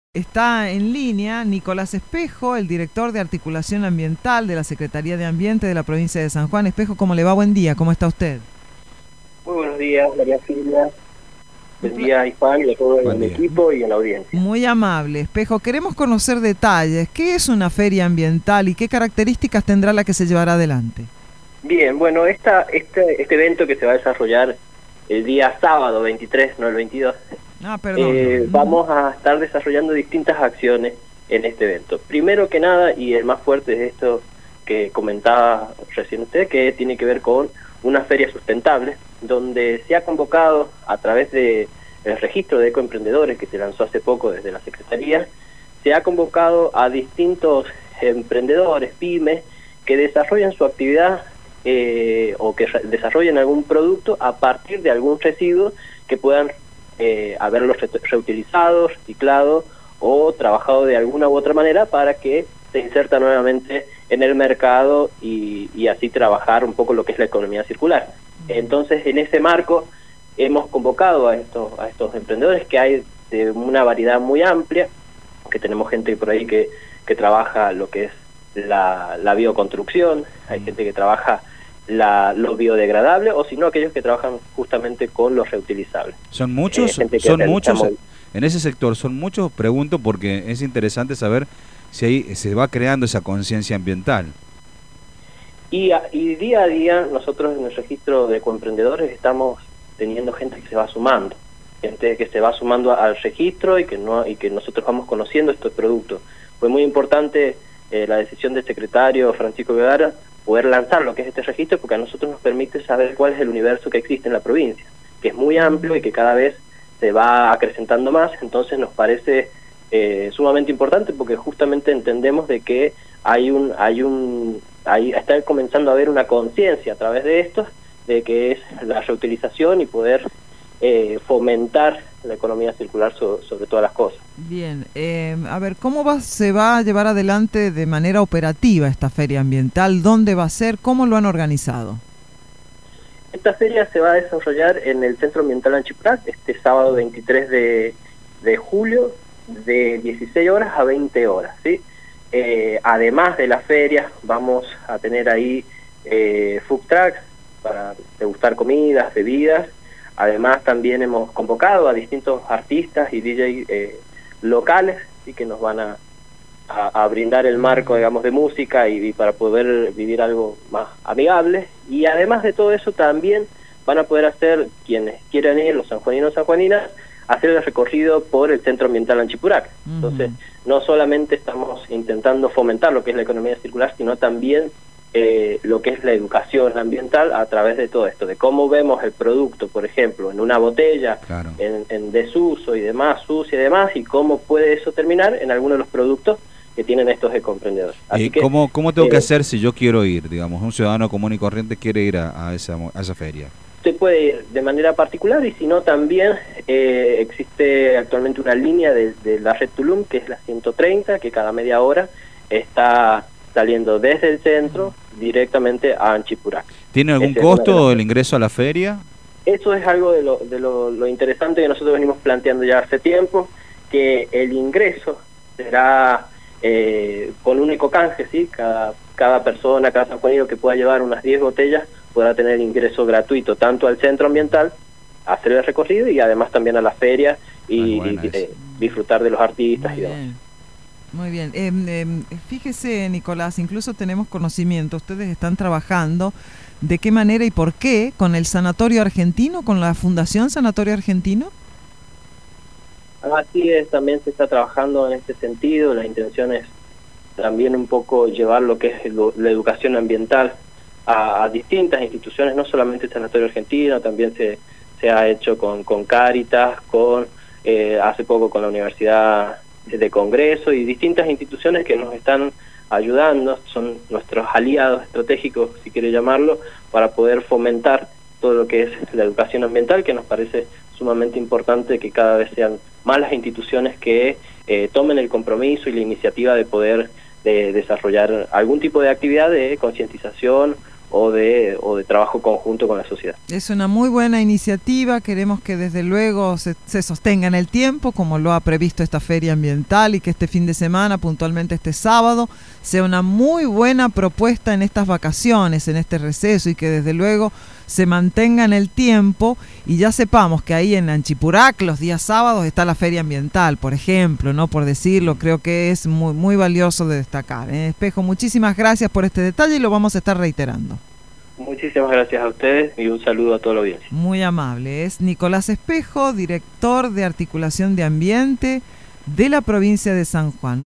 Está en línea Nicolás Espejo, el director de Articulación Ambiental de la Secretaría de Ambiente de la provincia de San Juan. Espejo, ¿cómo le va? Buen día, ¿cómo está usted? Muy buenos días, María Silvia. Buen día, Juan, y a todo el equipo y a la audiencia. Muy amable, Espejo. Queremos conocer detalles. ¿Qué es una feria ambiental y qué características tendrá la que se llevará adelante? Bien, bueno, este evento que se va a desarrollar el día sábado 23, no el 22, vamos a estar desarrollando distintas acciones en este evento. Primero que nada, y el más fuerte es esto que comentaba recién usted, que tiene que ver con una feria sustentable, donde se ha convocado a través del registro de ecoemprendedores que se lanzó hace poco desde la Secretaría, se ha convocado a distintos emprendedores, pymes, que desarrollan su actividad o que desarrollen algún producto a partir de algún residuo que puedan haberlos reutilizado, reciclado o trabajado de alguna u otra manera para que se inserta nuevamente en el mercado y así trabajar un poco lo que es la economía circular. Entonces, en ese marco hemos convocado a estos emprendedores, que hay de una variedad muy amplia, que tenemos gente por ahí que trabaja lo que es la bioconstrucción, hay gente que trabaja lo biodegradable, o si no, aquellos que trabajan justamente con lo reutilizable. ¿Son muchos? En ese sector, ¿son muchos? Pregunto porque es interesante saber si ahí se va creando esa conciencia ambiental. Y día a día nosotros en el registro de ecoemprendedores estamos teniendo gente que se va sumando, gente que se va sumando al registro y que nosotros vamos conociendo estos productos. Fue muy importante la decisión del secretario Francisco Guevara poder lanzar lo que es este registro, porque a nosotros nos permite saber cuál es el universo que existe en la provincia, que es muy amplio y que cada vez se va acrecentando más. Entonces nos parece sumamente importante, porque justamente entendemos de que está comenzando a haber una conciencia a través de esto, de que es la reutilización y poder fomentar la economía circular sobre todas las cosas. Bien, a ver, ¿cómo se va a llevar adelante de manera operativa esta feria ambiental? ¿Dónde va a ser? ¿Cómo lo han organizado? Esta feria se va a desarrollar en el Centro Ambiental Anchipurac este sábado 23 de julio, de 16 horas a 20 horas, ¿sí? Además de la feria, vamos a tener ahí food trucks para degustar comidas, bebidas. Además, también hemos convocado a distintos artistas y DJ locales, ¿sí?, que nos van a brindar el marco, digamos, de música y para poder vivir algo más amigable. Y además de todo eso, también van a poder hacer, quienes quieran ir, los sanjuaninos, sanjuaninas, hacer el recorrido por el Centro Ambiental Anchipurac. Entonces, no solamente estamos intentando fomentar lo que es la economía circular, sino también lo que es la educación ambiental a través de todo esto, de cómo vemos el producto, por ejemplo, en una botella, claro, en desuso y demás, sucia y demás, y cómo puede eso terminar en alguno de los productos que tienen estos ecoemprendedores. ¿Y cómo tengo que hacer si yo quiero ir, digamos, un ciudadano común y corriente quiere ir a esa feria? Usted puede ir de manera particular, y si no también existe actualmente una línea de la red Tulum, que es la 130, que cada media hora está saliendo desde el centro directamente a Anchipurac. ¿Tiene algún costo el ingreso a la feria? Eso es algo de lo interesante que nosotros venimos planteando ya hace tiempo, que el ingreso será con un ecocanje, ¿sí? Cada persona, cada sanjuanino que pueda llevar unas 10 botellas podrá tener ingreso gratuito tanto al centro ambiental, a hacer el recorrido, y además también a la feria y disfrutar de los artistas y demás. Muy bien. Fíjese, Nicolás, incluso tenemos conocimiento, ustedes están trabajando de qué manera y por qué con el Sanatorio Argentino, con la Fundación Sanatorio Argentino. Así es, también se está trabajando en este sentido. La intención es también un poco llevar lo que es la educación ambiental a distintas instituciones, no solamente el Sanatorio Argentino, también se ha hecho con Cáritas, hace poco con la Universidad de Congreso y distintas instituciones que nos están ayudando, son nuestros aliados estratégicos, si quiere llamarlo, para poder fomentar todo lo que es la educación ambiental, que nos parece sumamente importante que cada vez sean más las instituciones que tomen el compromiso y la iniciativa de poder desarrollar algún tipo de actividad de concientización o de trabajo conjunto con la sociedad. Es una muy buena iniciativa, queremos que desde luego se sostenga en el tiempo, como lo ha previsto esta feria ambiental, y que este fin de semana, puntualmente este sábado, sea una muy buena propuesta en estas vacaciones, en este receso, y que desde luego se mantenga en el tiempo, y ya sepamos que ahí en Anchipurac los días sábados está la feria ambiental, por ejemplo, ¿no? Por decirlo, creo que es muy, muy valioso de destacar. Espejo, muchísimas gracias por este detalle y lo vamos a estar reiterando. Muchísimas gracias a ustedes y un saludo a toda la audiencia. Muy amable. Es Nicolás Espejo, director de Articulación de Ambiente de la provincia de San Juan.